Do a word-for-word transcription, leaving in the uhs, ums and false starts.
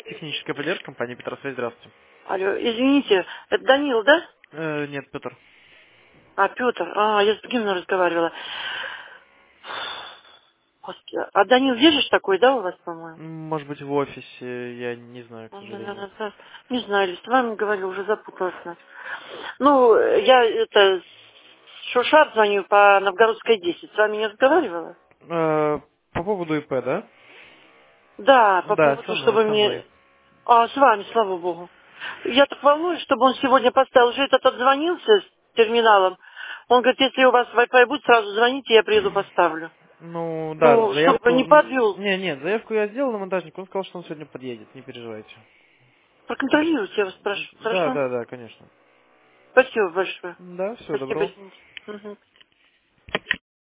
Техническая поддержка, компания Петросвязь, здравствуйте. Алло, извините, это Данил, да? Э, нет, Петр. А, Петр, а, я с другим разговаривала. Господи, а Данил Вежиш такой, да, у вас, по-моему? М, Может быть, в офисе, я не знаю, к Он, сожалению. наверное, да. Не знаю, или с вами говорил, уже запуталась. наверное. Ну, я это с Шушар звоню по Новгородской десять. С вами не разговаривала? Э, по поводу ИП, да? Да, по Да, со поводу, мной, чтобы со мной. мне... А, с вами, слава богу. Я так волнуюсь, чтобы он сегодня поставил. Уже этот отзвонился с терминалом. Он говорит, если у вас Wi-Fi будет, сразу звоните, я приеду, поставлю. Ну, да, Ну, чтобы заявку... не подвел. Не, нет, заявку я сделал на монтажник, он сказал, что он сегодня подъедет, не переживайте. Проконтролируйте, я вас прошу. Да, Хорошо? да, да, конечно. Спасибо большое. Да, всего Спасибо, доброго. извините. Мгм.